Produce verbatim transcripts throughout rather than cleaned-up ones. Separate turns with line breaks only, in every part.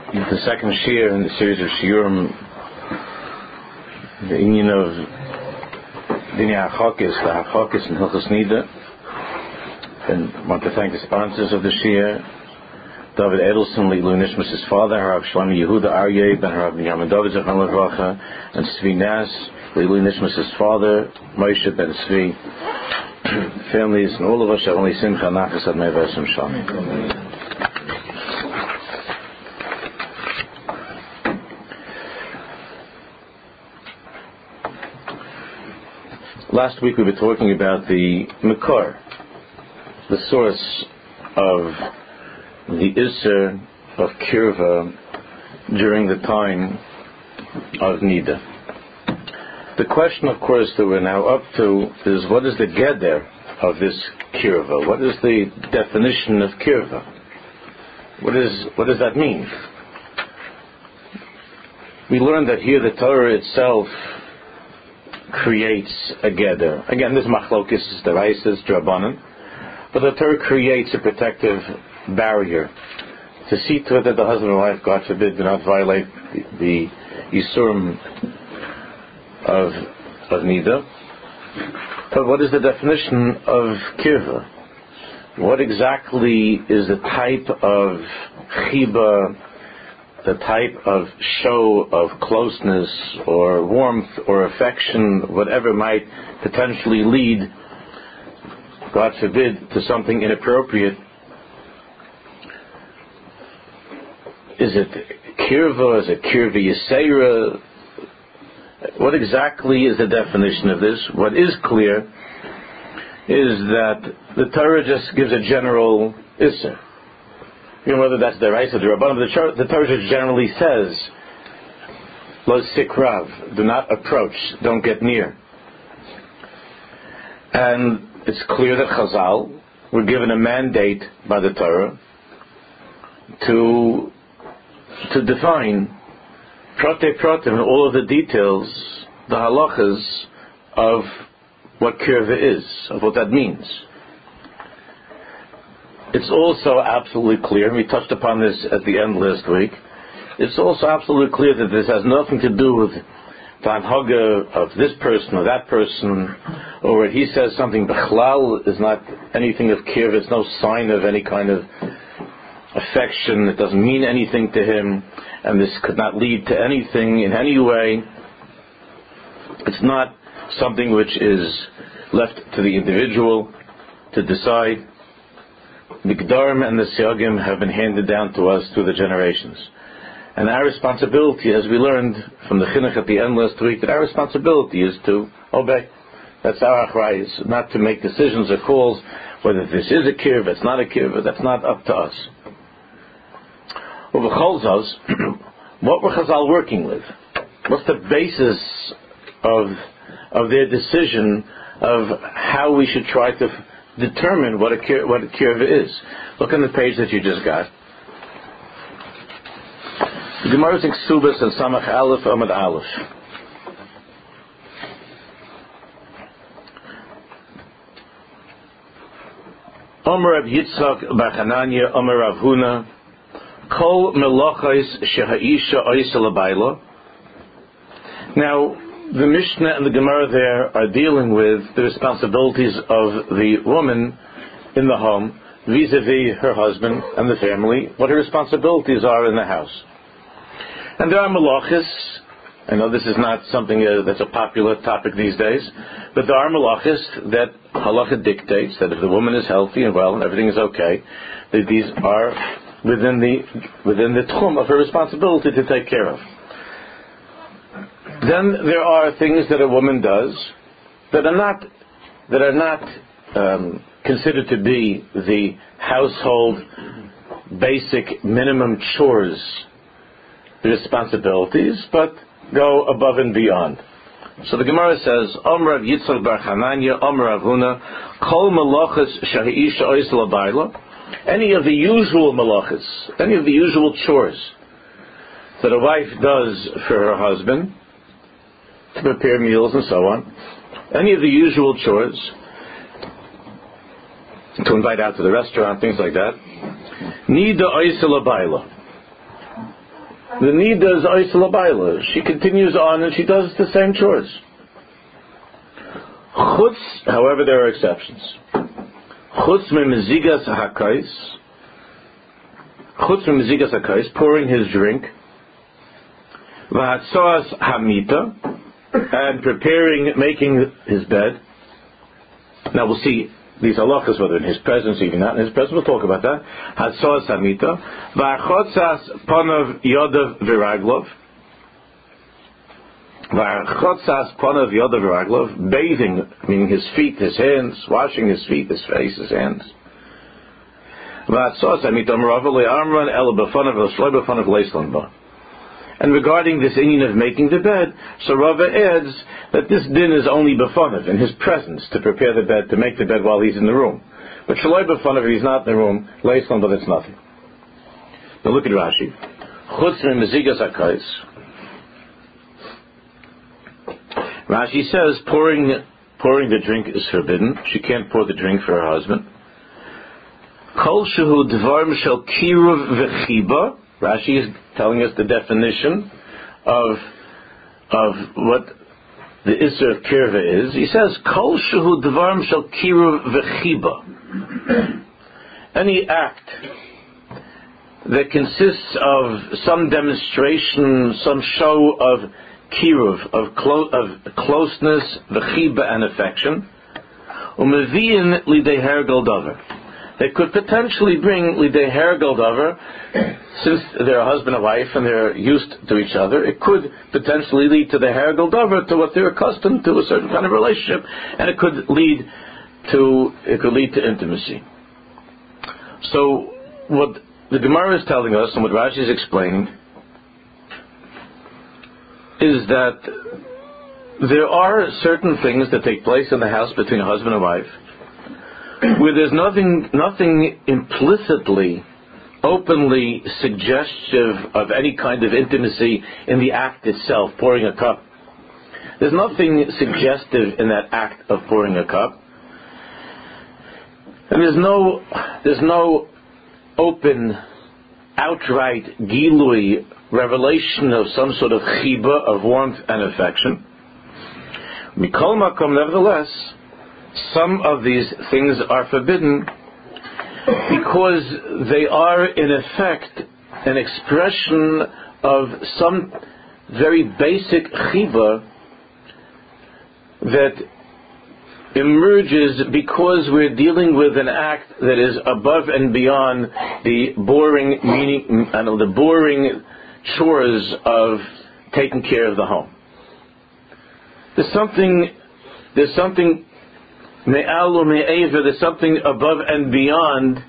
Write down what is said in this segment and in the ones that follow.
the second shiur in the series of shiurim, the union of Dinya HaChokis, the HaChokis and Hilchos Nida. And I want to thank the sponsors of the shiur, David Edelson, Leilu Nishmas, his father, Harav Shlomi Yehuda Aryeh, Ben Harav Binyamin David Zechron Levracha, and Tzvi Nas, Leilu Nishmas, his father, Moshe Ben Tzvi, families, and all of us shall only simcha nachas ad me'v'esem shalom. Last week we were talking about the Makor, the source of the Isser of Kirva during the time of Nida. The question, of course, that we're now up to is, what is the Geder of this Kirva? What is the definition of Kirva? What is what does that mean? We learned that here the Torah itself creates a Geder. Again, this Machlokis, the Raises, Drabanan, but the Torah creates a protective barrier to see to it that the husband and wife, God forbid, do not violate the, the Yisurim of, of Nida. But what is the definition of Kirva? What exactly is the type of Chiba, the type of show of closeness or warmth or affection, whatever might potentially lead, God forbid, to something inappropriate? Is it Kirva? Is it Kirva Yisera? What exactly is the definition of this? What is clear is that the Torah just gives a general Isser. You know, whether that's the Raisa or the Rabbanim, the, the Torah just generally says, Lo sikrav, do not approach, don't get near. And it's clear that Chazal were given a mandate by the Torah to to define prate pratim, all of the details, the halachas of what kirva is, of what that means. It's also absolutely clear, and we touched upon this at the end last week, it's also absolutely clear that this has nothing to do with the anhaga of this person or that person, or where he says something bechlal is not anything of kirva, it's no sign of any kind of affection, it doesn't mean anything to him, and this could not lead to anything in any way. It's not something which is left to the individual to decide. The G'darim and the Siyagim have been handed down to us through the generations. And our responsibility, as we learned from the Chinuch at the end last week, that our responsibility is to obey. That's our achrayus, not to make decisions or calls whether this is a kirva, it's not a kirva, that's not up to us. What were Chazal working with? What's the basis of of their decision of how we should try to f- determine what a kir- what a kirva is? Look on the page that you just got. The Gemara is in Ksubas and Samach Aleph Amud Aleph. Omer Rav Yitzchak bar Hananya, Omer Rav Huna, Kol melachos shehaisha oisa labayla. Now, the Mishnah and the Gemara there are dealing with the responsibilities of the woman in the home vis-a-vis her husband and the family, what her responsibilities are in the house. And there are malachos. I know this is not something uh, that's a popular topic these days, but there are malachos that halacha dictates that if the woman is healthy and well and everything is okay, that these are within the within the tchum of her responsibility to take care of. Then there are things that a woman does that are not that are not um, considered to be the household basic minimum chores, the responsibilities, but go above and beyond. So the Gemara says, Omer Rav Yitzchak bar Hananya, Omer Rav Huna, Kol malachas shehaisha ois labayla. Any of the usual malachas, any of the usual chores that a wife does for her husband, to prepare meals and so on, any of the usual chores, to invite out to the restaurant, things like that, nida ois labayla. The nida is oisel abayla. She continues on and she does the same chores. Chutz, however, there are exceptions. Chutz me mezigas hakais. Chutz me mezigas hakais, pouring his drink. V'hatzoas hamita, and preparing, making his bed. Now we'll see these halachas, whether in his presence, even not in his presence, we'll talk about that. Hatzoas hamita. V'achotzas panav yodav v'raglov. V'achotzas panav yodav v'raglov. Bathing, meaning his feet, his hands, washing his feet, his face, his hands. V'hatzoas hamita merav le'amran el b'fanav l'shloi b'fanav leislan ba. And regarding this union of making the bed, so Rava adds that this din is only b'fanav, in his presence, to prepare the bed, to make the bed while he's in the room. But shaloi b'fanav, if he's not in the room, leislan, but it's nothing. Now look at Rashi. Chutz me mezigas hakais. Rashi says pouring pouring the drink is forbidden. She can't pour the drink for her husband. Kol shehu dvarim shel kiruv v'chiba. Rashi is telling us the definition of of what the Isser of Kirva is. He says, Kol shehu dvarim shel kiruv v'chiba. Any act that consists of some demonstration, some show of kiruv, of, clo- of closeness, v'chiba, and affection, u'mevi'in lidei hergel davar. They could potentially bring lidei hergel davar, since they're a husband and wife and they're used to each other. It could potentially lead to the hergel davar, to what they're accustomed to, a certain kind of relationship, and it could lead to it could lead to intimacy. So, what the Gemara is telling us, and what Rashi is explaining, is that there are certain things that take place in the house between a husband and wife, where there's nothing, nothing implicitly, openly suggestive of any kind of intimacy in the act itself, pouring a cup. There's nothing suggestive in that act of pouring a cup, and there's no, there's no open, outright gilui, revelation of some sort of chiba, of warmth and affection. Mikol makom, nevertheless, some of these things are forbidden because they are in effect an expression of some very basic chiba that emerges because we're dealing with an act that is above and beyond the boring meaning, I know, the boring chores of taking care of the home. There's something, there's something me'alu me'eva, there's something above and beyond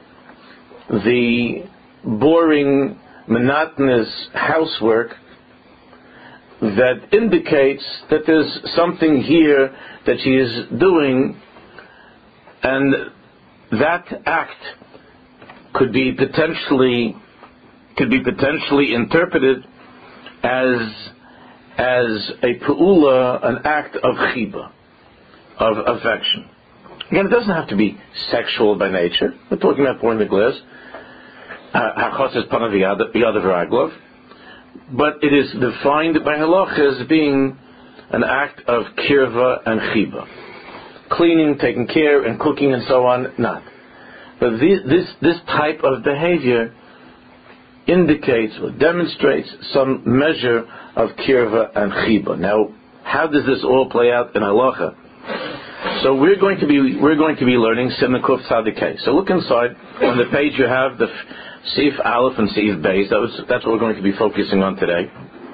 the boring, monotonous housework that indicates that there's something here that she is doing, and that act could be potentially could be potentially interpreted as as a pu'ula, an act of chiba, of affection. Again, it doesn't have to be sexual by nature. We're talking about pouring the glass, hachosses panav yadav v'raglov, but it is defined by halacha as being an act of kirva and chiba, cleaning, taking care, and cooking, and so on. Not, but this this, this type of behavior indicates or demonstrates some measure of kirva and chiba. Now, how does this all play out in halacha? So we're going to be we're going to be learning Siman Kuf Tzadikei. So look inside on the page. You have the Seif Aleph and Seif Beis. That was, that's what we're going to be focusing on today.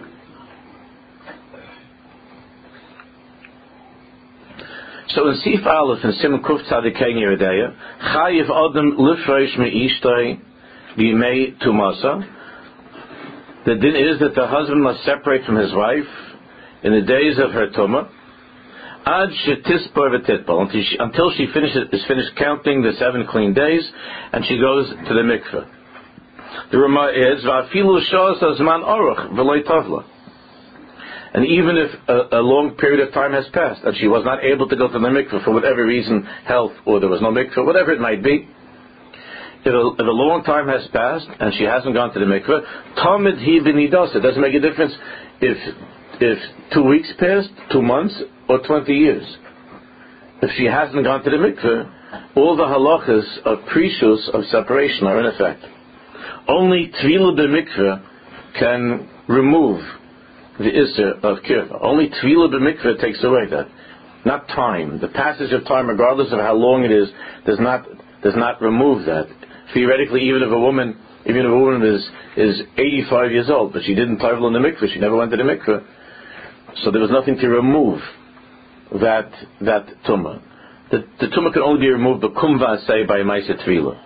So in Seif Aleph and Siman Kuf Tzadikei Yeredeya, Chayiv Adam Lifresh Me'ishtay B'Yimei Tumasa. The din is that the husband must separate from his wife in the days of her tumah, Ad Shetispar V'Titpal, until she, until she finishes, is finished counting the seven clean days, and she goes to the mikveh. The Rama is Va'afilu Shas Azman Aruch V'Loi Tavla. And even if a, a long period of time has passed and she was not able to go to the mikveh for whatever reason, health, or there was no mikveh, whatever it might be, if a, if a long time has passed and she hasn't gone to the mikveh, tamid hi b'nidas. It doesn't make a difference if if two weeks passed, two months, or twenty years. If she hasn't gone to the mikveh, all the halachas of prishus, of separation, are in effect. Only tvila b'mikveh can remove the isser of kirva. Only tvila b'mikveh takes away that. Not time. The passage of time, regardless of how long it is, does not does not remove that. Theoretically, even if a woman, even if a woman is is eighty-five years old, but she didn't travel in the mikveh, she never went to the mikveh, so there was nothing to remove that that tumah. The, the tumah can only be removed b'kum v'aseh by ma'aseh tvila.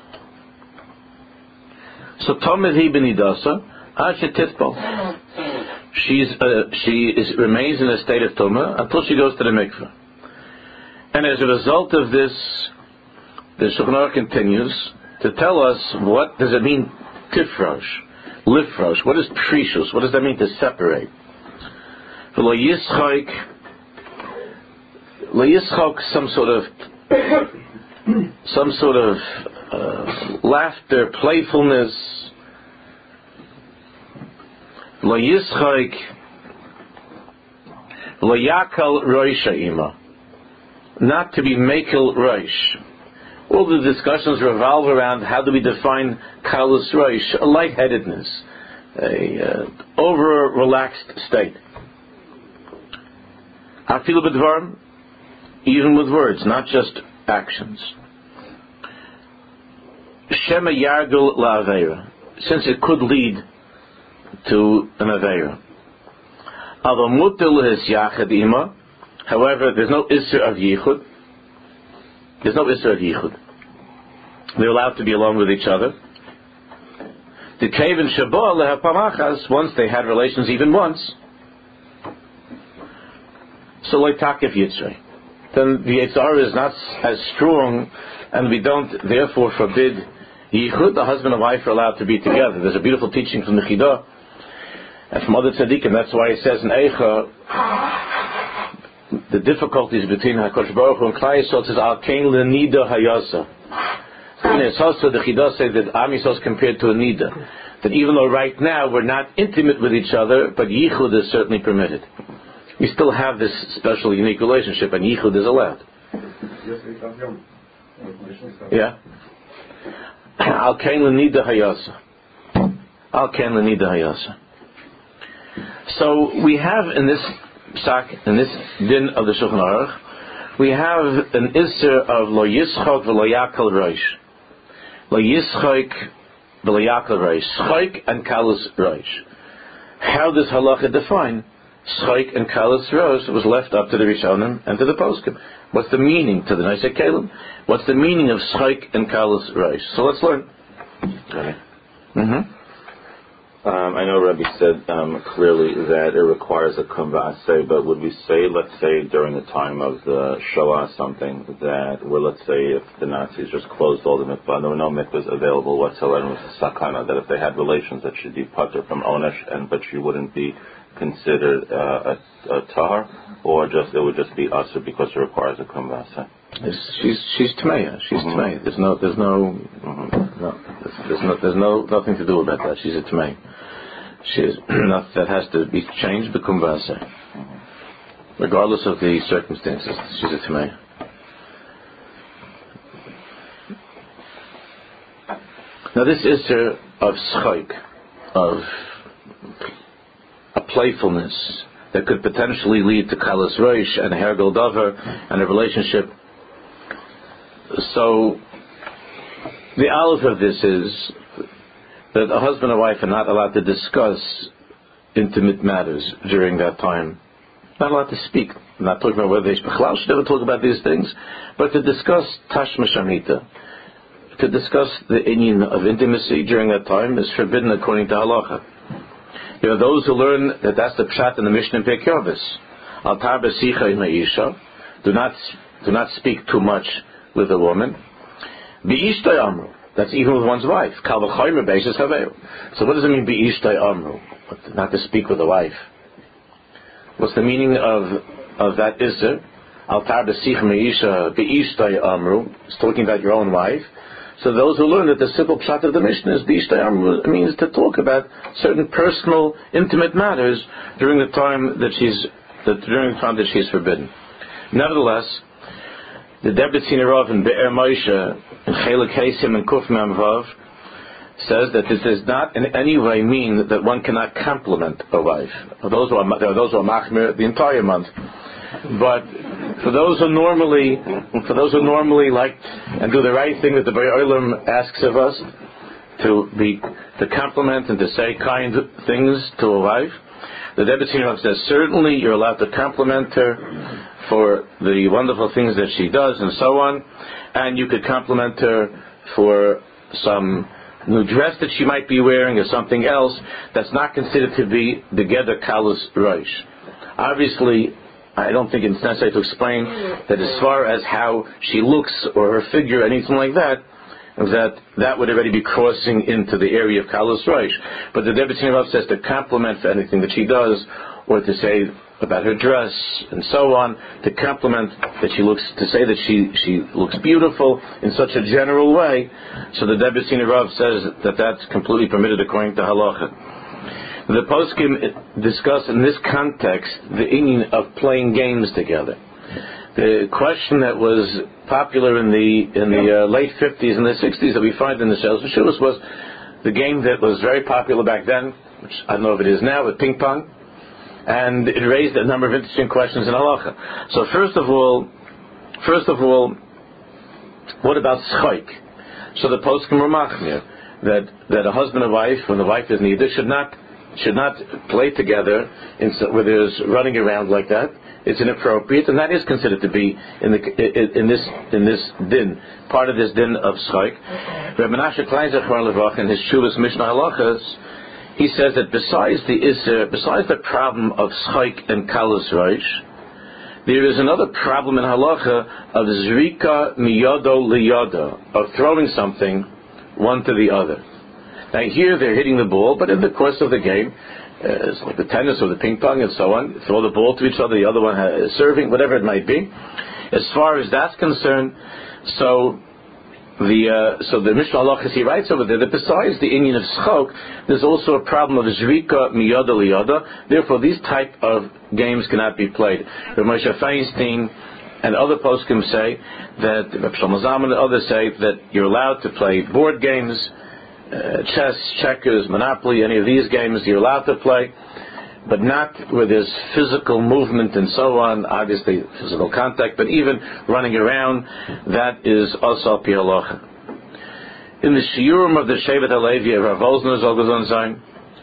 So tamid hi b'nidasa ad shetitbal. She's uh, she is remains in a state of tumah until she goes to the mikveh. And as a result of this, the Shulchan Aruch continues to tell us what does it mean tifrosh, lifrosh. What is prishus? What does that mean to separate? V'lo yischok, lo yischok, some sort of some sort of uh, laughter, playfulness. Lo yischok, lo yakal roisha ima. Not to be mekel roish. All the discussions revolve around how do we define kalus roish, a lightheadedness, a uh, over-relaxed state. Afilu b'dvarim, even with words, not just actions. Shema yargul la'aveira, since it could lead to an aveira. Avomutil his yachad ima. However, there's no isser of yichud. There's no isser of yichud. They're allowed to be alone with each other. The kaven shabah lehapamachas, once they had relations even once. So like takif yitzrei, then the yitzar is not as strong, and we don't therefore forbid yichud. The husband and wife are allowed to be together. There's a beautiful teaching from the Chidah and from other tzaddikim. That's why it says in Eicha, the difficulties between HaKadosh Baruch Hu and Klal Yisrael says al kein lenida hayasa. In his husband, the Chidah say that Am Yisrael is compared to a nida. That even though right now we're not intimate with each other, but yichud is certainly permitted. We still have this special, unique relationship, and yichud is allowed. Yeah. Al kein lenida hayasa. Al kein lenida hayasa. So we have in this psak, in this din of the Shulchan Aruch, we have an isser of lo yischok v'lo yakal roish. Lo yischok v'lo yakal roish. Schok and kalus roish. How does halacha define schok and kalus roish? It was left up to the Rishonim and to the poskim. What's the meaning to the Nosei Kelim? What's the meaning of schok and kalus roish? So let's learn.
Okay.
Mm-hmm.
Um, I know Rabbi said um, clearly that it requires a kum v'aseh, but would we say, let's say, during the time of the Shoah something, that, where let's say if the Nazis just closed all the mikvah, and there were no mikvahs available whatsoever, and it was a sakana, that if they had relations that she'd be pater from onesh, and but she wouldn't be considered uh, a, a tahar, or just it would just be asur because it requires a kum v'aseh?
She's she's tmeya. She's mm-hmm. tmeya. There's no there's no mm-hmm. no there's, there's no there's no nothing to do about that. She's a tmeya. She's not, that has to be changed. B'kum v'aseh, mm-hmm. regardless of the circumstances. She's a tmeya. Now this is of schok, of a playfulness that could potentially lead to kalus roish and hergel davar and a relationship. So, the aleph of this is that a husband and wife are not allowed to discuss intimate matters during that time. Not allowed to speak. I'm not talking about whether they should never talk about these things, but to discuss tashma shamita, to discuss the inyan of intimacy during that time is forbidden according to halacha. There are those who learn that that's the pshat in the Mishnah in Pirkei Avos. Al tar b'sicha im ha'isha. Do not do not speak too much with a woman. Bi'ishtay amru. That's even with one's wife. Kal v'chaymer beishes haveu. So what does it mean bi'ishtay amru? Not to speak with a wife. What's the meaning of of that iser? Al tar b'sicha im ha'isha bi'ishtay amru. It's talking about your own wife. So those who learn that the simple pshat of the Mishnah is B'ishtayam means to talk about certain personal, intimate matters during the time that she's that during the time that she's forbidden. Nevertheless, the Debbetziner Rav in Be'er Moshe in Chelik Hesim and Kuf Mem Vav says that this does not in any way mean that one cannot compliment a wife. Those who are, there are those who are machmir the entire month. But for those who normally, for those who normally like and do the right thing that the Bari Olam asks of us, to be to compliment and to say kind things to a wife, the Debbetziner says certainly you're allowed to compliment her for the wonderful things that she does and so on, and you could compliment her for some new dress that she might be wearing or something else that's not considered to be the Geder Kalus Rosh. Obviously, I don't think it's necessary to explain that as far as how she looks or her figure, anything like that, that that would already be crossing into the area of Kalus Rosh. But the Debbetziner Rav says to compliment for anything that she does, or to say about her dress and so on, to compliment that she looks, to say that she, she looks beautiful in such a general way. So the Debbetziner Rav says that that's completely permitted according to halacha. The poskim discuss in this context the inyan of playing games together. The question that was popular in the in the uh, late fifties and the sixties that we find in the Shels V'Shuvos was the game that was very popular back then, which I don't know if it is now, with ping pong, and it raised a number of interesting questions in halacha. So first of all, first of all, what about schayk? So the poskim were machmir that that a husband and wife, when the wife is needed, should not should not play together in, where there's running around like that. It's inappropriate, and that is considered to be in the in, in this in this din, part of this din of schayk. Reb Menashe Klein Zechron Levach in his Shuvas Mishnah Halachas, he says that besides the iser, besides the problem of schayk and kalus rosh, there is another problem in halacha of zrika miyado liyado, of throwing something one to the other. Now here they're hitting the ball, but in the course of the game, uh, it's like the tennis or the ping pong and so on, throw the ball to each other, the other one is serving, whatever it might be. As far as that's concerned, so the uh, so the Mishnah Halachas, he writes over there that besides the inyan of schok, there's also a problem of zrika miyada liyada. Therefore, these type of games cannot be played. Rav Moshe Feinstein and other poskim say that, Rav Shlomo Zalman and others say that you're allowed to play board games, uh, chess, checkers, Monopoly, any of these games you're allowed to play, but not where there's physical movement and so on, obviously physical contact, but even running around, that is also pi halacha. In the Shiurim of the Shevet HaLevi of Rav Wosner Zol Gazon Zayin,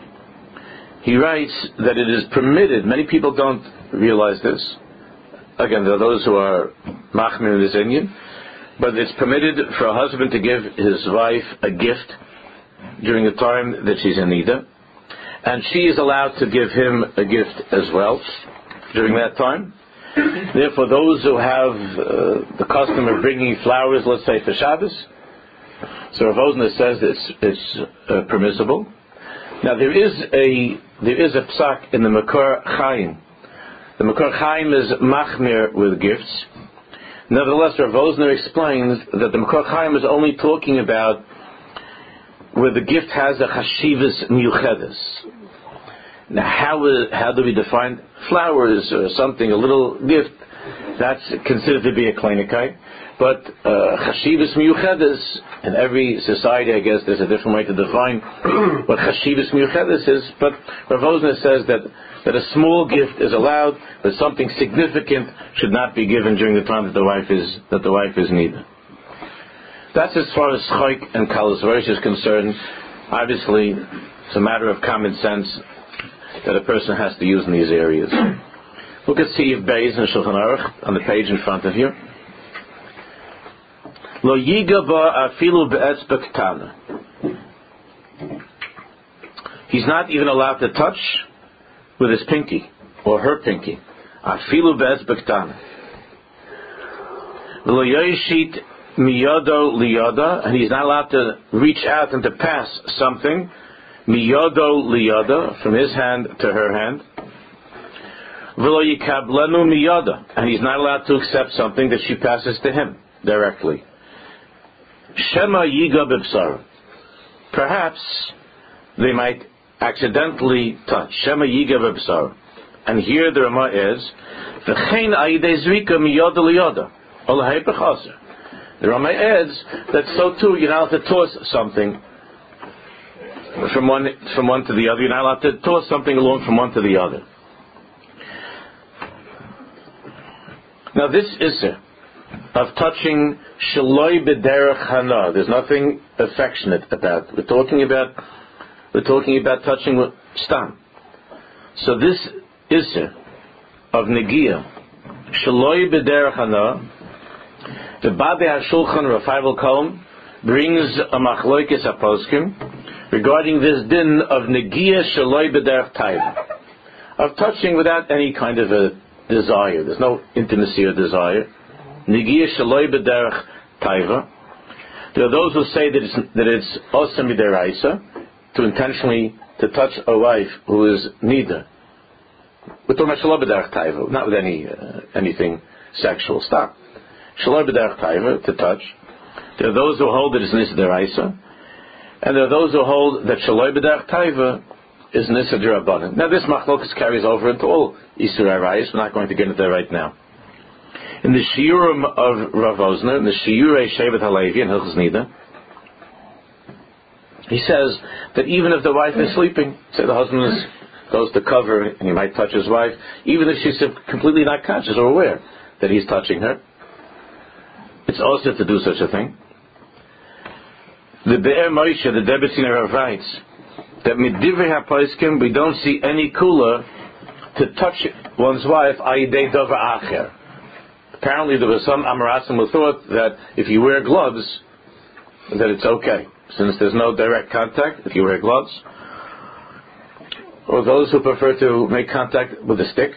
he writes that it is permitted, many people don't realize this, again, there are those who are machmir in this inyan, but it's permitted for a husband to give his wife a gift during the time that she's in nida, and she is allowed to give him a gift as well during that time. Therefore, those who have uh, the custom of bringing flowers, let's say for Shabbos, so Rav Wosner says it's, it's uh, permissible. Now there is a there is a psak in the Makor Chaim. The Makor Chaim is machmir with gifts. Nevertheless, Rav Wosner explains that the Makor Chaim is only talking about where the gift has a chashivas miyuchedes. Now, how how do we define flowers or something, a little gift? That's considered to be a klinikai. But chashivas miyuchedes, in every society, I guess there's a different way to define what chashivas miyuchedes is. But Rav Wosner says that that a small gift is allowed, but something significant should not be given during the time that the wife is that the wife is needed. That's as far as schayk and kalus rosh is concerned. Obviously, it's a matter of common sense that a person has to use in these areas. Look at Siv Beis in Shulchan Aruch on the page in front of you. Lo yiga ba afilu be'etzbah ktana. He's not even allowed to touch with his pinky or her pinky. Afilu be'etzbah ktana. Lo yoshit miyado liyada, and he's not allowed to reach out and to pass something miyado liyada, from his hand to her hand. V'lo yikablenu miyada, and he's not allowed to accept something that she passes to him directly. Shema yiga b'bsar. Perhaps they might accidentally touch. Shema yiga b'bsar. And here the Rama is, v'chein ayidei zrika miyada liyada. Ol ha'ipach aser. The Rama adds that so too you're not allowed to toss something from one from one to the other. You're not allowed to toss something along from one to the other. Now this issur of touching shaloi b'derech hana, there's nothing affectionate about. We're talking about we're talking about touching with stam. So this issur of negia shaloi b'derech hana, the Badei HaShulchan Rafael Kolm brings a machloikis aposkim regarding this din of negia shaloi b'derech taiva, of touching without any kind of a desire. There's no intimacy or desire. Negia shaloi b'derech taiva. There are those who say that it's that it's osam midiraisa to intentionally to touch a wife who is neither. We're talking about shaloi b'derech taiva, not with any uh, anything sexual. Stop. Shaloi b'derech taiva, to touch. There are those who hold that it's nis deraisa, and there are those who hold that shaloi b'derech taiva is nis derabanan. Now this machlokas carries over into all Isur Arayis. We're not going to get into that right now. In the Shiurim of Rav Osner, in the Shiurei Shevet Halevi and Hilchos Nida, he says that even if the wife is sleeping, say the husband is, goes to cover and he might touch his wife, even if she's completely not conscious or aware that he's touching her, it's also to do such a thing. The Be'er Moshe, the Debetziner Rav, writes that midivrei haposkim we don't see any kula to touch one's wife ayidei davar acher. Apparently there was some Amorasim who thought that if you wear gloves, that it's okay, since there's no direct contact if you wear gloves. Or those who prefer to make contact with a stick,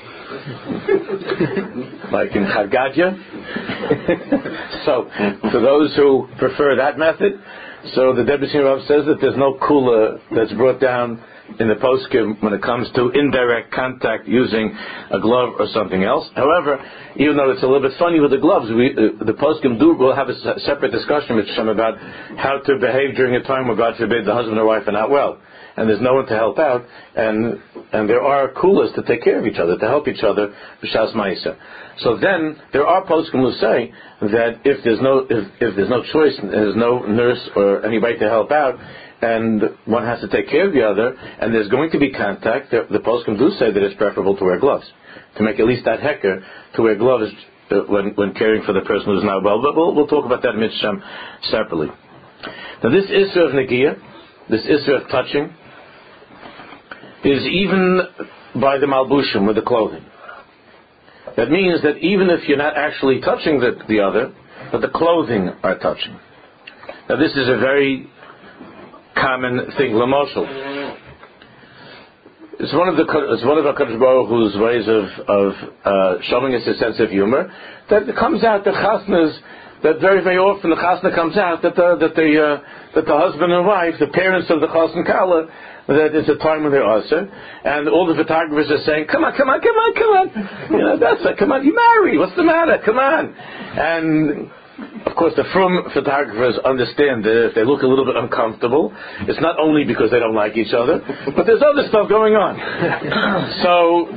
like in Chadgadya. So, for those who prefer that method, so the Debetzin Rav says that there's no kula that's brought down in the poskim when it comes to indirect contact using a glove or something else. However, even though it's a little bit funny with the gloves, we, uh, the poskim do will have a s- separate discussion with Shem about how to behave during a time where, God forbid, the husband or wife are not well, and there's no one to help out, and and there are kulas to take care of each other, to help each other b'shas ma'isa. So then there are poskim who say that if there's no if, if there's no choice, there's no nurse or anybody to help out, and one has to take care of the other, and there's going to be contact, the, the poskim do say that it's preferable to wear gloves, to make at least that hecker, to wear gloves uh, when when caring for the person who's not well. But we'll, we'll talk about that in Mitzvah separately. Now this issur of negia, this issur of touching, is even by the malbushim, with the clothing. That means that even if you're not actually touching the, the other, but the clothing are touching. Now this is a very common thing, l'moshel. It's one of the it's one of HaKadosh Baruch Hu's ways of of uh, showing us a sense of humor, that it comes out that chasnas, that very very often the chasna comes out that the that the uh, that the husband and wife, the parents of the chasna kala, that it's a time when they're usher, and all the photographers are saying, "Come on, come on, come on, come on, you know that's it. Come on, you marry. What's the matter? Come on," and of course, the frum photographers understand that if they look a little bit uncomfortable, it's not only because they don't like each other, but there's other stuff going on. so,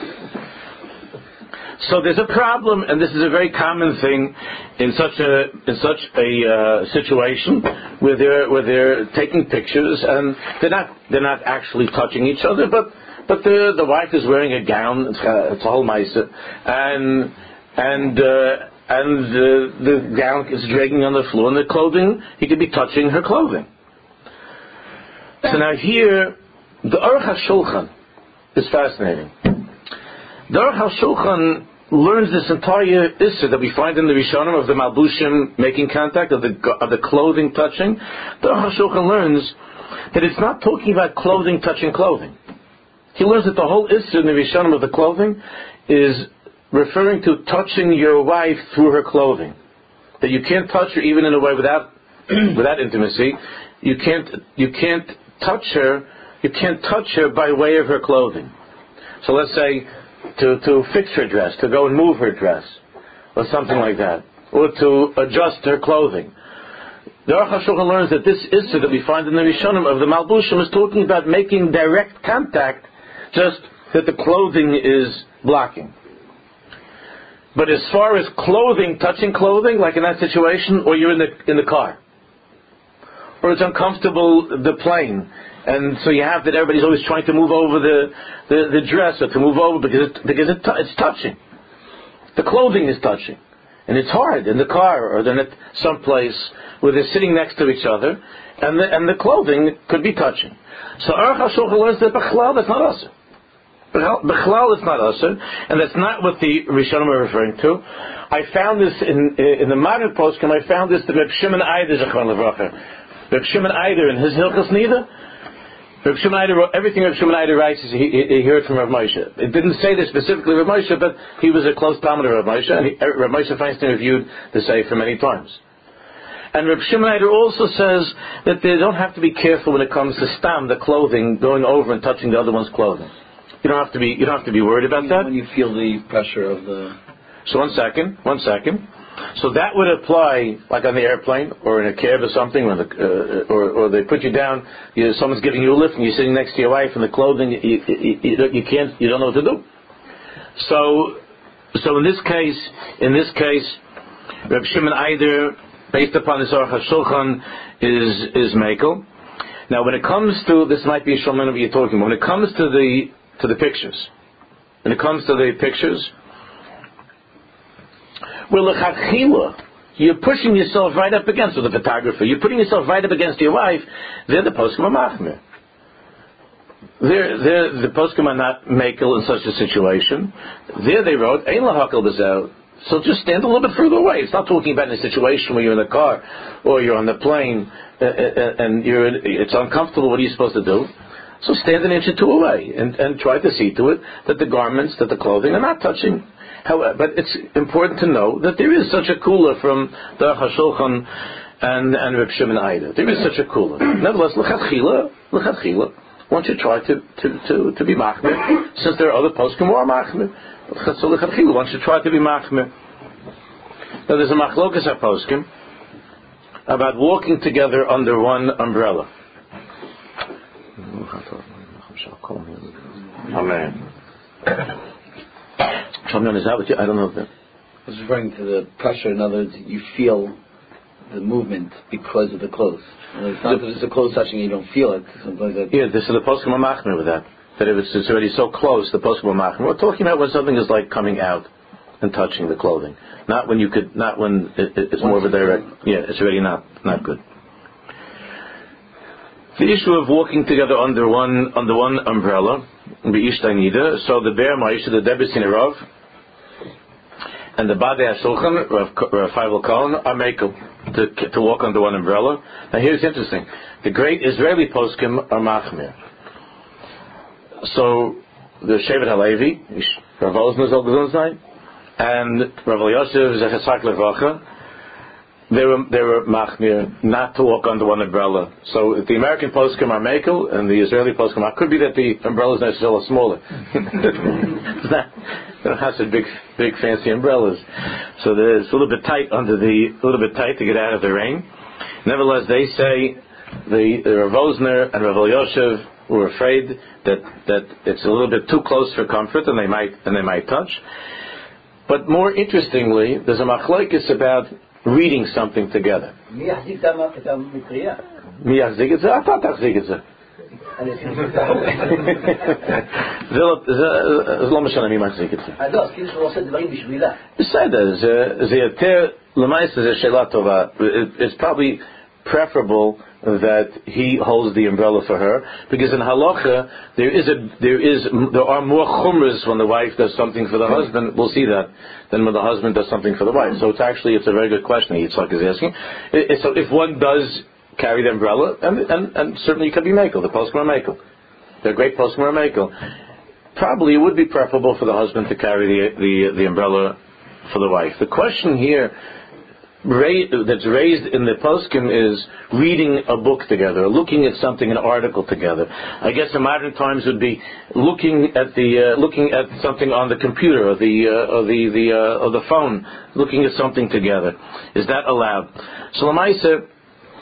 so there's a problem, and this is a very common thing in such a in such a uh, situation where they're where they're taking pictures and they're not they're not actually touching each other, but but the the wife is wearing a gown, it's, uh, it's a whole ma'isa, and and. Uh, And uh, the gown is dragging on the floor, and the clothing, he could be touching her clothing. So now here, the Aruch HaShulchan is fascinating. The Aruch HaShulchan learns this entire issur that we find in the Rishonim of the Malbushim making contact, of the of the clothing touching. The Aruch HaShulchan learns that it's not talking about clothing touching clothing. He learns that the whole issur in the Rishonim of the clothing is referring to touching your wife through her clothing. That you can't touch her even in a way without without intimacy. You can't you can't touch her you can't touch her by way of her clothing. So let's say to, to fix her dress, to go and move her dress, or something like that. Or to adjust her clothing. The Aruch HaShulchan learns that this issue that we find in the Rishonim of the Malbushim is talking about making direct contact, just that the clothing is blocking. But as far as clothing, touching clothing, like in that situation, or you're in the in the car, or it's uncomfortable, the plane, and so you have that everybody's always trying to move over the the, the dress or to move over because it, because it, it's touching. The clothing is touching, and it's hard in the car or then at some place where they're sitting next to each other, and the and the clothing could be touching. So Aruch HaShulchan learns that Bechlal, that's not us. Bechlal is not usher, and that's not what the Rishonim are referring to. I found this in in the modern poskim. I found this that Reb Shimon Eider, Zechron Levracha, Reb Shimon Eider in his Hilchos Nida. Reb Shimon Eider wrote everything. Reb Shimon Eider writes is he, he, he heard from Rav Moshe. It didn't say this specifically Rav Moshe, but he was a close talmid of Rav Moshe, and he, Rav Moshe Feinstein reviewed the Sefer many times. And Reb Shimon Eider also says that they don't have to be careful when it comes to stam, the clothing, going over and touching the other one's clothing. You don't have to be. You don't have to be worried about that.
When you feel the pressure of the.
So one second, one second. So that would apply, like on the airplane or in a cab or something, when the, uh, or or they put you down. You, someone's giving you a lift, and you're sitting next to your wife, and the clothing you, you, you, you can't. You don't know what to do. So, so in this case, in this case, Reb Shimon Eider, based upon this Aruch HaShulchan, is is mekel. Now, when it comes to this, might be a shulman of you're talking about. When it comes to the to the pictures. When it comes to the pictures, well, l'chadchila, you're pushing yourself right up against with the photographer. You're putting yourself right up against your wife. They're the poskim machmir. They're, they're, the poskim are not makel in such a situation. There they wrote, ein lahakal b'zel. So just stand a little bit further away. It's not talking about in a situation where you're in the car or you're on the plane uh, uh, and you're in, it's uncomfortable. What are you supposed to do? So stand an inch or two away and, and try to see to it that the garments, that the clothing are not touching. However, but it's important to know that there is such a kula from the Aruch HaShulchan and, and Reb Shimon Eider. There is such a kula. Nevertheless, l'chadchila, l'chadchila, why don't you try to, to, to, to be machmir, since there are other poskim who are machmir. So l'chadchila, why don't you try to be machmir. Now there's a machlokas ha-poskim about walking together under one umbrella. Amen. Shimon, is that what you, I don't know that.
I was referring to the pressure. In other words, you feel the movement because of the clothes. It's not that it's a clothes touching and you don't feel it. Sometimes that.
Yeah, this is the poskim machmir with that. That if it's, it's already so close, the poskim machmir. We're talking about when something is like coming out and touching the clothing, not when you could, not when it, it, it's more of a direct. Yeah, it's already not not good. The issue of walking together under one under one umbrella, b'ishtainida. So the Be'er Ma'isha, the Debesin Rav, and the Badei HaShulchan, Rav Feivel Cohen, are mekel to to walk under one umbrella. Now here's interesting: the great Israeli poskim are machmir. So the Shevet Halevi, Rav Ozner Zal Gesundheit, and Rav Elyashiv Zechasak Levacha, they were they were machmir not to walk under one umbrella. So if the American poskim are mekel and the Israeli poskim are, could be that the umbrellas necessarily are smaller. It's not, they don't have such big big fancy umbrellas, so it's a little bit tight under the a little bit tight to get out of the rain. Nevertheless, they say the, the Rav Ozner and Rav Elyashiv were afraid that that it's a little bit too close for comfort and they might and they might touch. But more interestingly, there's a machlokes about reading something together. Mi yachzik it? I thought tachzik it. זה לא משנה מי מחזיק את זה.
לא, כאילו שהוא עושה דברים בשבילה.
בסדר, זה יותר, למעשה זה שאלה טובה. It's probably preferable that he holds the umbrella for her, because in halacha there is a there is there are more chumras when the wife does something for the husband. We'll see that than when the husband does something for the wife. So it's actually it's a very good question Yitzchak is asking. So if one does carry the umbrella, and and, and certainly you can be mekel. The poskim are mekel. They're great poskim are mekel. Probably it would be preferable for the husband to carry the the, the umbrella for the wife. The question here that's raised in the poskim is reading a book together, looking at something, an article together. I guess in modern times would be looking at the uh, looking at something on the computer or the uh, or the the uh, or the phone, looking at something together. Is that allowed? So Lamaisa,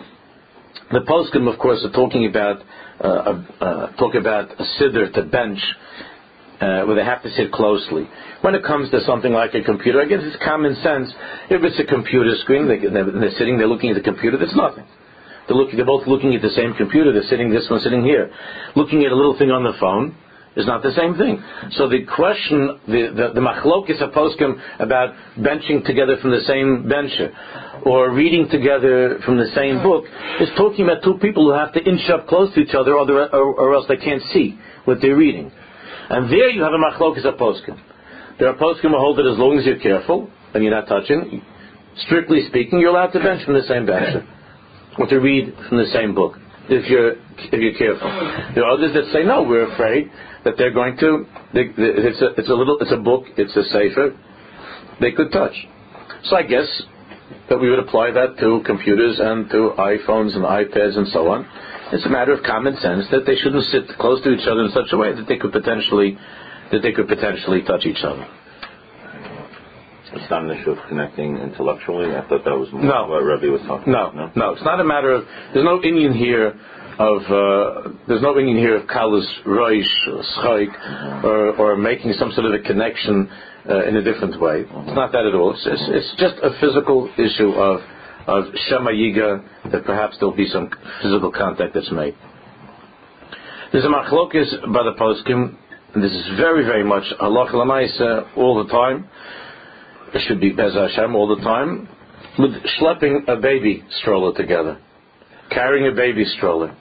The poskim, of course, are talking about uh, uh, talk about a siddur to bench, uh, where they have to sit closely. When it comes to something like a computer, I guess it's common sense. If it's a computer screen, they, they're, they're sitting, they're looking at the computer. That's nothing. They're looking. They're both looking at the same computer. They're sitting. This one sitting here, looking at a little thing on the phone. Is not the same thing. So the question, the the, the machlokes of poskim about benching together from the same bencher, or reading together from the same book, is talking about two people who have to inch up close to each other, or, or, or else they can't see what they're reading. And there you have a machlokes of poskim. There are poskim who hold it as long as you're careful and you're not touching. Strictly speaking, you're allowed to bench from the same bencher, or to read from the same book if you're if you're careful. There are others that say no, we're afraid that they're going to, they, it's a, it's a little, it's a book, it's a sefer, they could touch. So I guess that we would apply that to computers and to iPhones and iPads and so on. It's a matter of common sense that they shouldn't sit close to each other in such a way that they could potentially, that they could potentially touch each other.
It's not an issue of connecting intellectually. I thought that was more
no.
what Rebbe was talking
no,
about. No,
no, it's not a matter of, there's no Indian here of uh, there's no meaning here of kalas roish or schaik or or making some sort of a connection uh, in a different way. It's not that at all. It's, it's, it's just a physical issue of of shema yiga, that perhaps there'll be some physical contact that's made. There's a machlokes by the poskim, and this is very very much halacha l'maisa all the time. It should be Bez Hashem all the time, with schlepping a baby stroller together, carrying a baby stroller.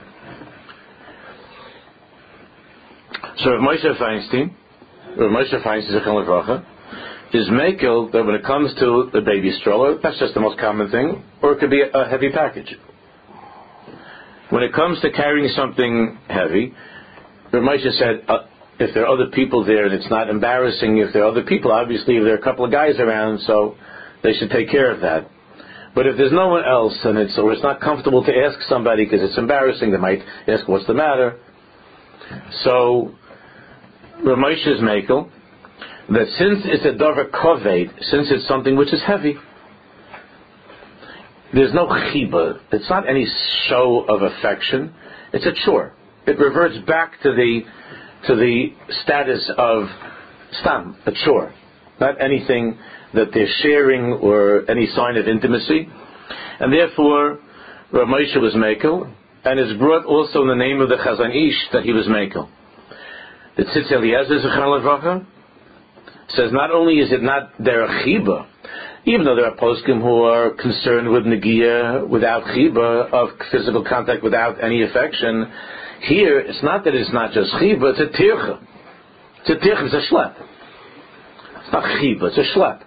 So Rav Moshe Feinstein, Rav Moshe Feinstein is makel that when it comes to the baby stroller, that's just the most common thing, or it could be a heavy package. When it comes to carrying something heavy, Rav Moshe said, uh, if there are other people there and it's not embarrassing, if there are other people, obviously if there are a couple of guys around, so they should take care of that. But if there's no one else and it's or it's not comfortable to ask somebody because it's embarrassing, they might ask what's the matter. So Rav Moshe is makel that since it's a davar koved, since it's something which is heavy, there's no chiba. It's not any show of affection. It's a chore. It reverts back to the to the status of stam, a chore, not anything that they're sharing or any sign of intimacy. And therefore, Rav Moshe was makel, and it's brought also in the name of the Chazon Ish that he was makel. The Tzitz Eliezer Zechron Levracha says not only is it not their chiba, even though there are poskim who are concerned with negiah without chiba, of physical contact without any affection, here it's not that it's not just chiba, it's a tircha. It's a tircha, it's a shlep. It's not chiba, it's a shlep.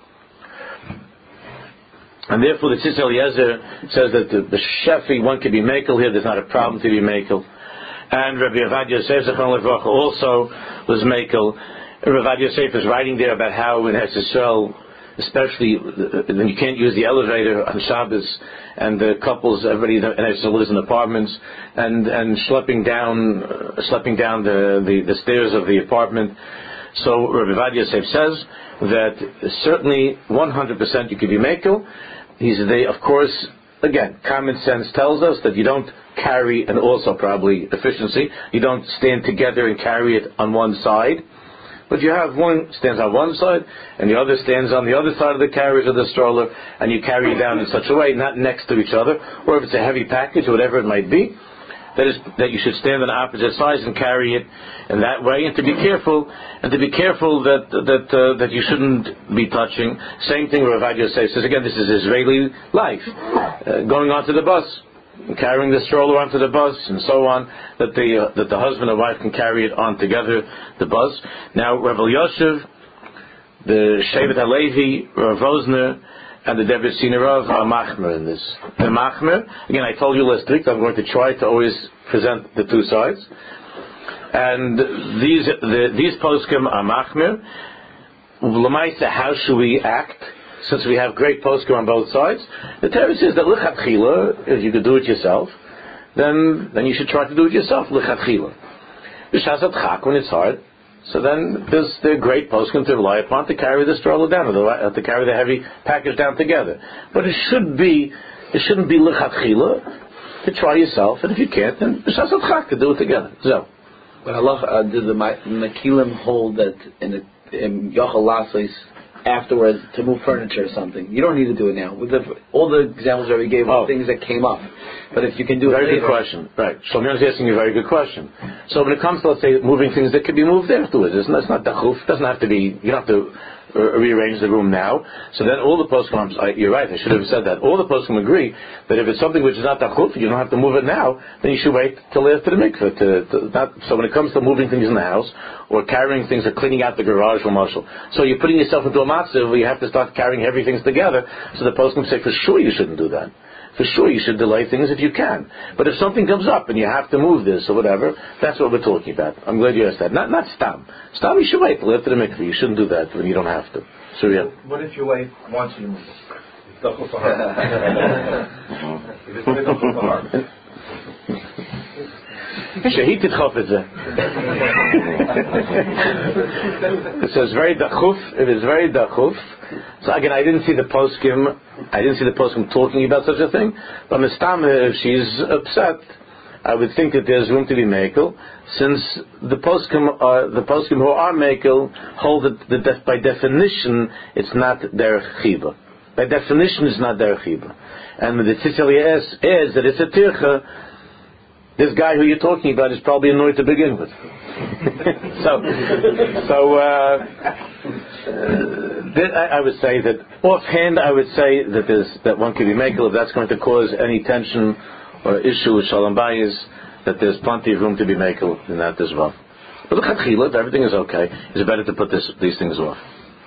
And therefore the Tzitz Eliezer says that the, the shefi, one can be makel here, there's not a problem to be makel. And Rabbi Avad Yosef Zechron Levracha also was makel. Rabbi Avad Yosef is writing there about how in Eretz Yisrael, especially when you can't use the elevator on Shabbos, and the couples, everybody in Eretz Yisrael lives in apartments, and and schlepping down, uh, schlepping down the, the, the stairs of the apartment. So Rabbi Avad Yosef says that certainly one hundred percent you could be makel. He's they of course again common sense tells us that you don't carry, and also probably efficiency, you don't stand together and carry it on one side. But you have one stands on one side, and the other stands on the other side of the carriage of the stroller, and you carry it down in such a way, not next to each other, or if it's a heavy package, or whatever it might be, that is that you should stand on the opposite sides and carry it in that way, and to be careful, and to be careful that that uh, that you shouldn't be touching. Same thing Rav Avad Yosef says again. This is Israeli life, uh, going onto the bus, carrying the stroller onto the bus, and so on, that the uh, that the husband and wife can carry it on together, the bus. Now, Rav Elyashiv, the Shevet HaLevi, Rav Rosner, and the Devid Sinarov are machmer in this. The machmer, again, I told you last week that I'm going to try to always present the two sides. And these the, these poskim are machmer. L'maisa, how should we act? Since we have great poskim on both sides, the Torah says that lichatchila, if you could do it yourself, then then you should try to do it yourself. Lichatchila, b'shas chak, when it's hard, so then there's the great poskim to rely upon to carry the stroller down, or to carry the heavy package down together. But it should be, it shouldn't be lichatchila. to try yourself, and if you can't, then b'shas adchak to do it together. So.
But Allah, uh, did the Mekilim hold that in the in Yochel Lasos afterwards to move furniture or something? You don't need to do it now. With the, all the examples that we gave were
oh.
things that came up. But if you can do
very
it later.
Very good question. Right. Shlomo is asking you a very good question. So when it comes to, let's say, moving things that can be moved afterwards, it's not, it's not dachuf. It doesn't have to be, you don't have to uh, rearrange the room now. So then all the poskim, you're right, I should have said that. All the poskim agree that if it's something which is not dachuf, you don't have to move it now, then you should wait till after the mikveh. To, to, not, so when it comes to moving things in the house, or carrying things or cleaning out the garage or marshal, so you're putting yourself into a matzah where you have to start carrying heavy things together, so the poskim say for sure you shouldn't do that. For sure, you should delay things if you can. But if something comes up and you have to move this or whatever, that's what we're talking about. I'm glad you asked that. Not not stam. Stam, you should wait till after the mikveh. You shouldn't do that when you don't have to. Surya.
What if your wife wants you to move it? It's double for her. If it's double for her.
Shahid titchof it. It says very dachuf. It is very dachuf. So again, I didn't see the poskim. I didn't see the poskim talking about such a thing. But Mistam, if she's upset, I would think that there's room to be mekel, since the poskim are the poskim who are mekel hold that, that by definition it's not their chiba. By definition, it's not their chiba. And the Tzitzilia is, is that it's a tircha. This guy who you're talking about is probably annoyed to begin with. so, so uh, uh, I, I would say that offhand, I would say that there's, that one could be mekel if that's going to cause any tension or issue with shalom bayis, that there's plenty of room to be mekel in that as well. But look at chila, if everything is okay, it's better to put this, these things off.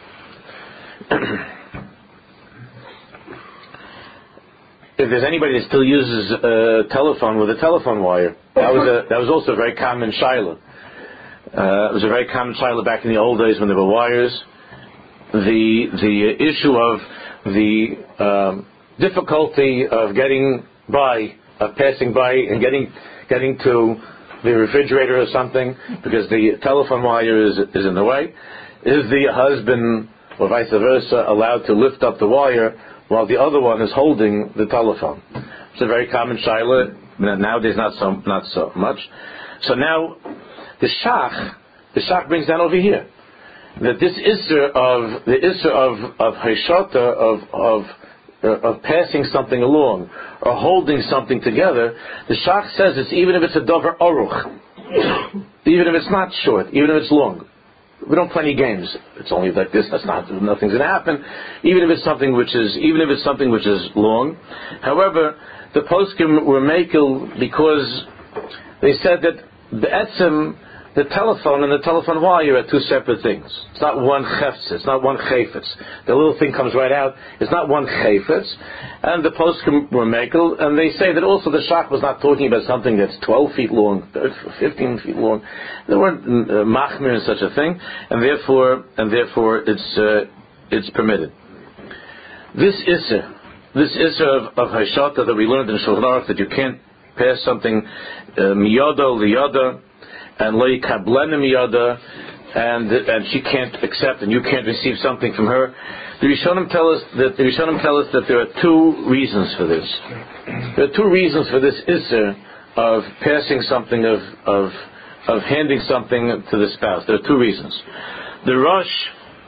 If there's anybody that still uses a telephone with a telephone wire, that was a, that was also a very common shaila. Uh, it was a very common shaila back in the old days when there were wires. The the issue of the um, difficulty of getting by, of passing by and getting getting to the refrigerator or something because the telephone wire is is in the way. Is the husband or vice versa allowed to lift up the wire while the other one is holding the telephone? It's a very common shaila. Nowadays, not so not so much. So now, the shach, the shach brings down over here that this isser of the isser of of hashata of of uh, of passing something along or holding something together. The shach says it's even if it's a davar aruch, even if it's not short, even if it's long. We don't play any games. It's only like this. That's not. Nothing's going to happen. Even if it's something which is, even if it's something which is long. However, the poskim were makel because they said that the etzem, the telephone and the telephone wire are two separate things. It's not one chefetz. It's not one chayfetz. The little thing comes right out. It's not one chayfetz. And the poskim were makel, and they say that also the shach was not talking about something that's twelve feet long, fifteen feet long. There weren't uh, machmir and such a thing, and therefore, and therefore, it's uh, it's permitted. This isser, this isser of, of hashata that we learned in Shulchan Aruch, that you can't pass something miyada liyada and lo yikablena miyada, and and she can't accept and you can't receive something from her. The Rishonim tell us that the Rishonim tell us that there are two reasons for this. There are two reasons for this isser of passing something of of of handing something to the spouse. There are two reasons. The Rosh,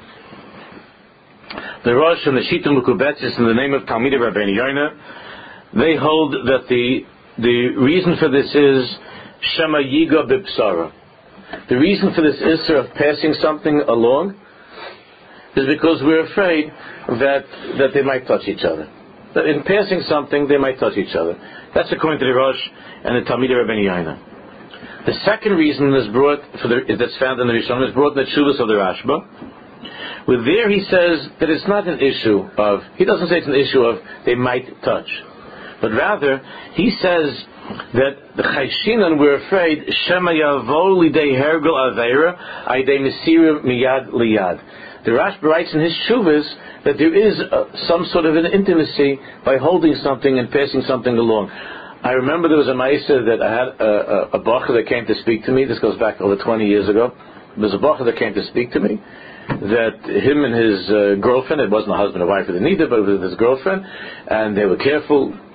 the Rosh and the Shita Mukubetzis in the name of Talmidei Rabbeinu Yonah, they hold that the the reason for this is Shema Yiga B'Psara. The reason for this isser of passing something along is because we're afraid that that they might touch each other. That in passing something they might touch each other. That's according to the Rosh and the Talmidei Rabbeinu Yonah. The second reason is brought for the, that's found in the Rishonim is brought in the Tshuvos of the Rashba. Where there he says that it's not an issue of, he doesn't say it's an issue of they might touch, but rather he says that the Chayshinan we're afraid Shema Yavo Lidei Hergel Aveira Aidei Mesira Miyad Liyad. The Rashba writes in his Tshuvos that there is uh, some sort of an intimacy by holding something and passing something along. I remember there was a ma'aser that I had a, a, a bacher that came to speak to me. This goes back over twenty years ago. There was a bacher that came to speak to me that him and his uh, girlfriend, it wasn't a husband or wife or neither, but it was his girlfriend, and they were careful.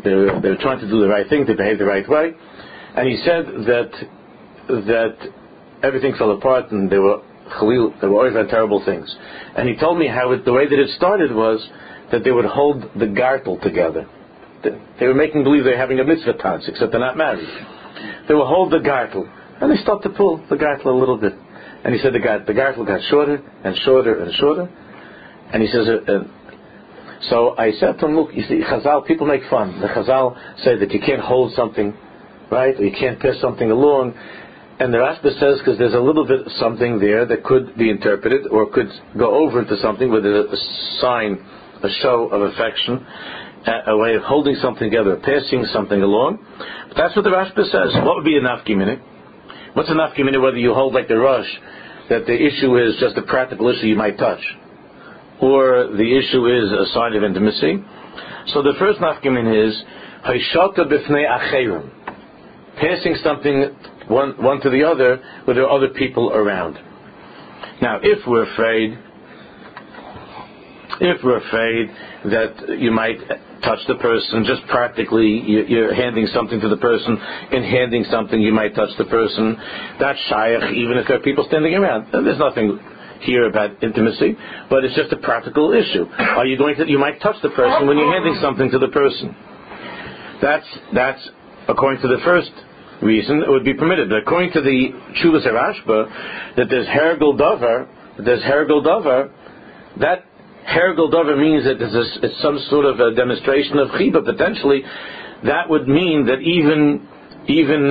they were, they were trying to do the right thing, they behaved the right way, and he said that that everything fell apart and they were Khalil, there were very terrible things. And he told me how it, the way that it started was that they would hold the gartel together. They were making believe they were having a mitzvah dance, except they're not married. They would hold the gartel, and they started to pull the gartel a little bit. And he said the gartel, the gartel got shorter and shorter and shorter. And he says, uh, uh, so I said to him, look, you see, Chazal, people make fun. The Chazal say that you can't hold something, right, or you can't pass something along. And the Rashba says, because there's a little bit of something there that could be interpreted or could go over into something with a, a sign, a show of affection, a, a way of holding something together, passing something along. But that's what the Rashba says. What would be a nafki What's a nafki whether you hold like the Rosh, that the issue is just a practical issue you might touch, or the issue is a sign of intimacy? So the first nafki is, Hayshata b'fnei acherim, passing something one one to the other where there are other people around. Now, if we're afraid, if we're afraid that you might touch the person, just practically you're handing something to the person, in handing something you might touch the person, that's shaykh, even if there are people standing around. There's nothing here about intimacy, but it's just a practical issue. Are you going to, you might touch the person when you're handing something to the person. That's, that's according to the first reason, it would be permitted. But according to the Chuvas Rashba, that there's hergel davar, that there's hergel davar, that hergel davar means that there's a, it's some sort of a demonstration of chiba. Potentially, that would mean that even even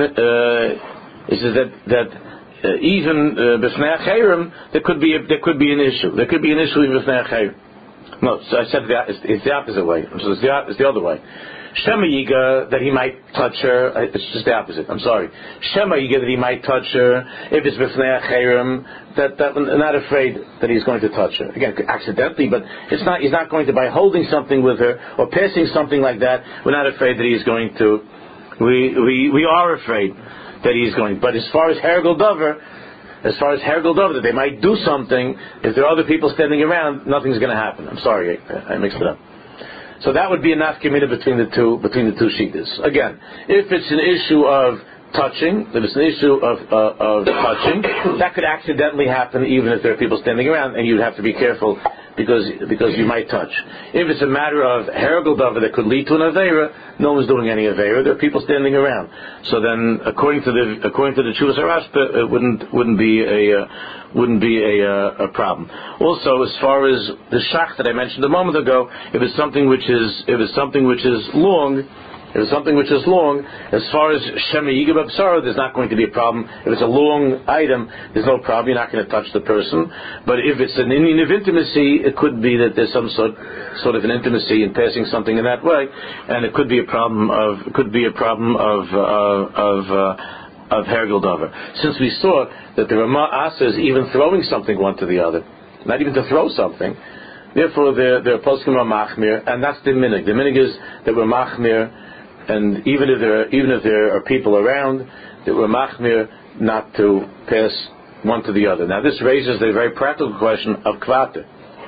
uh, is that that uh, even b'fnei acherim there could be a, there could be an issue. There could be an issue in b'fnei acherim. No, so I said that it's, it's the opposite way. So it's the, it's the other way. Shema Yiga, that he might touch her, it's just the opposite, I'm sorry. Shema Yiga, that he might touch her, if it's b'fnei acherim, that, that, not afraid that he's going to touch her. Again, accidentally, but it's not, he's not going to, by holding something with her, or passing something like that, we're not afraid that he's going to, we, we, we are afraid that he's going, but as far as hergel davar, as far as hergel davar, that they might do something, if there are other people standing around, nothing's going to happen. I'm sorry, I, I mixed it up. So that would be a nafkamina between the two between the two shittas. Again, if it's an issue of touching, if it's an issue of uh, of touching, that could accidentally happen even if there are people standing around, and you'd have to be careful because because you might touch. If it's a matter of hergel davar that could lead to an aveira, no one's doing any aveira. There are people standing around. So then, according to the according to the Chuvas Rashba, it wouldn't wouldn't be a uh, wouldn't be a, uh, a problem. Also, as far as the shach that I mentioned a moment ago, if it's something which is if it's something which is long, if it's something which is long, as far as Shema Yiga B'Bsara, there's not going to be a problem. If it's a long item, there's no problem. You're not going to touch the person. But if it's an Indian of intimacy, it could be that there's some sort sort of an intimacy in passing something in that way, and it could be a problem of it could be a problem of uh, of uh, of hergel davar. Since we saw that the Ramah Asa is even throwing something one to the other, not even to throw something. Therefore, they're, they're poskim are machmir, and that's the minig. The minig is that we're machmir, and even if there are, even if there are people around, that we're machmir not to pass one to the other. Now, this raises the very practical question of kvata.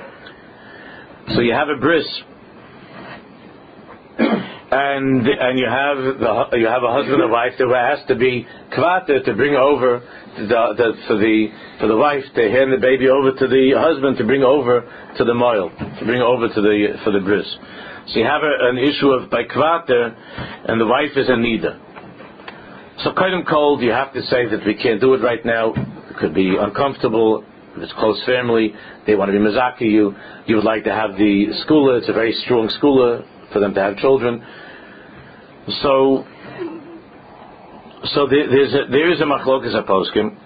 So you have a bris, and and you have the you have a husband and wife. There has to be kvata to bring over the, the, for the for the wife to hand the baby over to the husband to bring over to the moil, to bring over to the for the bris. So you have a, an issue of by kvata, and the wife is a nida. So kaidem cold, you have to say that we can't do it right now. It could be uncomfortable. If it's close family, they want to be mezaki you. You would like to have the skula. It's a very strong skula for them to have children. So, so there, there's a, there is a machlokas aposkim.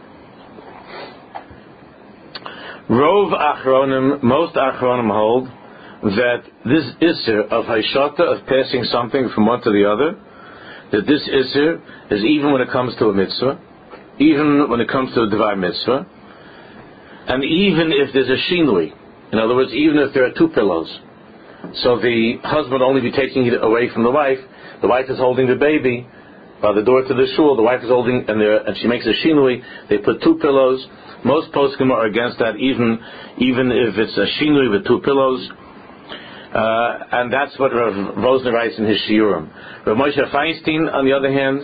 Rov achronim, most achronim hold that this isser of hayshata, of passing something from one to the other, that this isser is even when it comes to a mitzvah, even when it comes to a devar mitzvah, and even if there's a shinui. In other words, even if there are two pillows. So the husband only be taking it away from the wife. The wife is holding the baby by the door to the shul. The wife is holding, and, and she makes a shinui. They put two pillows. Most poskim are against that, even even if it's a shinui with two pillows. Uh, and that's what Rav Rosner writes in his Shiurim. Rav Moshe Feinstein, on the other hand,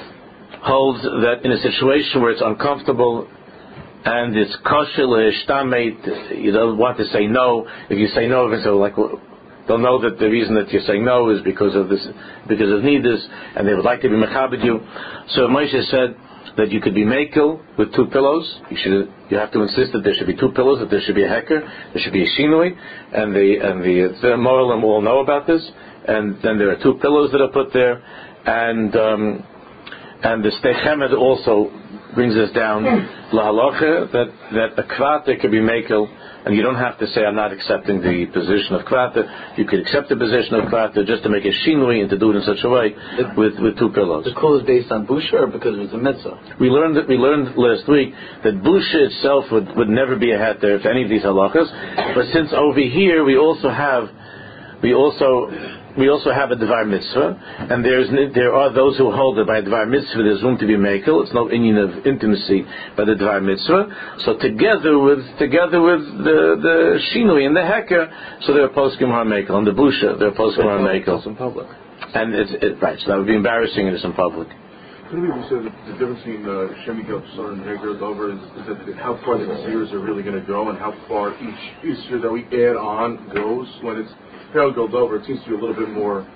holds that in a situation where it's uncomfortable and it's kosher l'ishtameit, you don't want to say no. If you say no, so like they'll know that the reason that you're saying no is because of this, because of nidus, and they would like to be mechabed you. So Moshe said that you could be makel with two pillows. You should, you have to insist that there should be two pillows, that there should be a heker, there should be a shinui, and the and the, the moralim all know about this. And then there are two pillows that are put there, and um, and the Steichemed also brings us down lahalacha that that a kvata could be makel. And you don't have to say, I'm not accepting the position of kvata. You could accept the position of kvata just to make a shinui and to do it in such a way the, with, with two pillows.
The kol is based on busha or because it was a mitzvah?
We learned that, we learned last week that busha itself would, would never be a heter to any of these halachas. But since over here we also have, we also, we also have a devar mitzvah, and there's there are those who hold that by a devar mitzvah there's room to be makel. It's no union of intimacy by the devar mitzvah. So together with together with the the shinui and the heker, so they're poskim har makel, and the busha they're poskim har makel
in public.
And it's it, right. So that would be embarrassing if it's in public.
Could we say that the difference between uh, Shemi Gopsar and Heger Dover is, is that how far the seers are really going to go, and how far each Easter that we add on goes. When it's Heger Dover, it seems to be a little bit more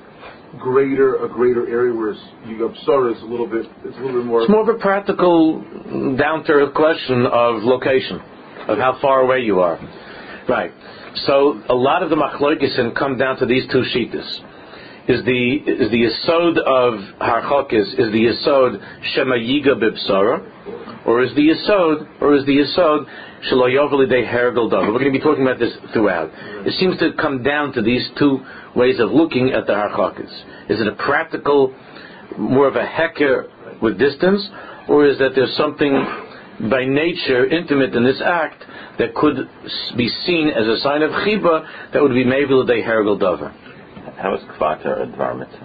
greater, a greater area, whereas Gopsar is a little bit, it's a little bit more.
It's more of a practical, down to earth question of location, of how far away you are. Right. So a lot of the machlokesim come down to these two shittas. Is the is the yesod of harchokis is the yesod shema yiga b'bsara, or is the yesod or is the yesod shelo yovel lidei hergel davar? We're going to be talking about this throughout. It seems to come down to these two ways of looking at the harchokis. Is it a practical, more of a heker with distance, or is that there's something by nature intimate in this act that could be seen as a sign of chiba that would be maybe lidei hergel davar?
How is kvata a dvar mitzvah?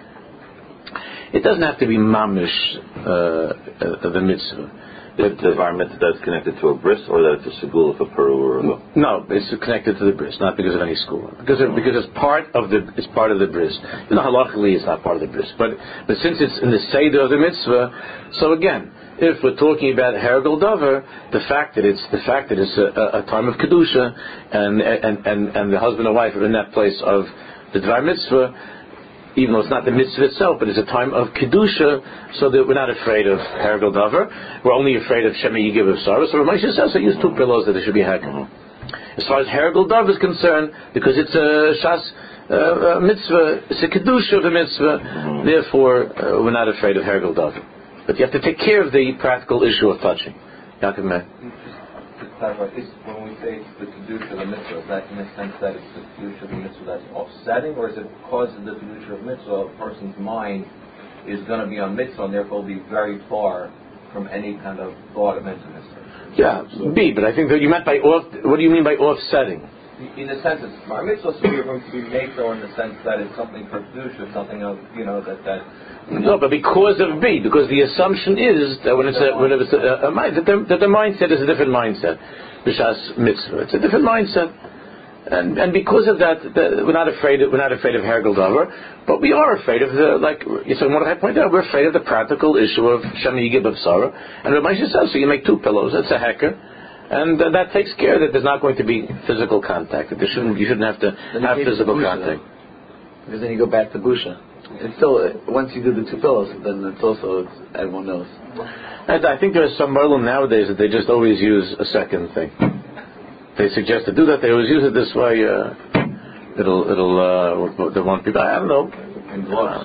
It doesn't have to be mamish uh, uh, the mitzvah.
Is the dvar mitzvah that's connected to a bris, or that it's a segul of a peru or a lo?
No, it's connected to the bris, not because of any school. Because it, because it's part of the it's part of the bris. You know, halachically it's not part of the bris, but but since it's in the seder of the mitzvah, so again, if we're talking about hergel davar, the fact that it's the fact that it's a, a time of kedusha, and and and and the husband and wife are in that place of the dvar mitzvah, even though it's not the mitzvah itself, but it's a time of kedusha, so that we're not afraid of hergel davar. We're only afraid of shema yigav b'sara. So Rav Moshe says, I use two pillows that there should be heker. As far as hergel davar is concerned, because it's a shas uh, a mitzvah, it's a kedusha of the mitzvah. Mm-hmm. Therefore, uh, we're not afraid of hergel davar. But you have to take care of the practical issue of touching. Yaakov Meir.
Is when we say it's the kedusha of the mitzvah, is that in the sense that it's the kedusha of the mitzvah that's offsetting, or is it because of the kedusha of mitzvah, a person's mind is going to be on mitzvah and therefore will be very far from any kind of thought of mitzvah?
Yeah, so, B. But I think that you meant by off. What do you mean by offsetting?
In the sense, it's our mitzvah to be going to be maker in the sense that it's something for kedusha, something of you know that that. You know,
no, but because of B, because the assumption is that when it's a, when it's a, a mind, that the, that the mindset is a different mindset. B'shas mitzvah, it's a different mindset, and and because of that, the, we're not afraid. Of, we're not afraid of hergel davar, but we are afraid of the like. So what I pointed out, we're afraid of the practical issue of shema yigav b'sara, and Rav Moshe says, so you make two pillows. That's a heker. And uh, that takes care that there's not going to be physical contact. That there shouldn't, you shouldn't have to
then
have physical
busha,
contact.
Though. Because then you go back to busha. It's still, once you do the two pillows, then it's also, it's, everyone knows.
And I think there's some merlin nowadays that they just always use a second thing. They suggest to do that. They always use it this way. Uh, it'll, it'll, uh, they want people. I don't know.
And gloves.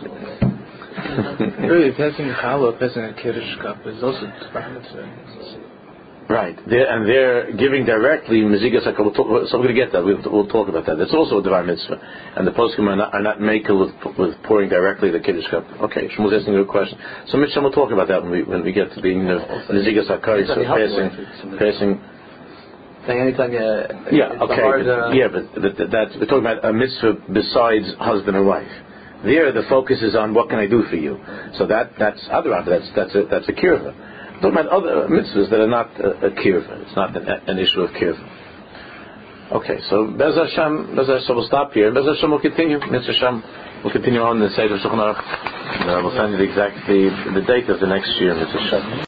Really, passing challah, passing a kiddush cup is also mitzvah.
Right, they're, and they're giving directly mezigas hakol. We'll talk, so we're going to get that. We'll, we'll talk about that. That's also a devar mitzvah, and the poskim are not, are not makel with, with pouring directly the kiddush cup. Okay, Shmuel's asking you a question. So Mitchell will talk about that when we when we get to the you know, mezigas hakol. So passing, passing.
Saying anytime, yeah.
Yeah, okay, hard, uh, yeah, but, but that's we're talking about a mitzvah besides husband and wife. There, the focus is on what can I do for you. So that that's other that's that's a, that's a kirva. Talking about other mitzvahs that are not a, a kirva. It's not an, an issue of kirva. Okay, so Bez Hashem, Bez Hashem will stop here. Bez Hashem will continue. Mitzvah Hashem will continue on the Seder Shulchan Aruch. Uh, we'll send you the exact the, the date of the next year, Mitzvah Hashem.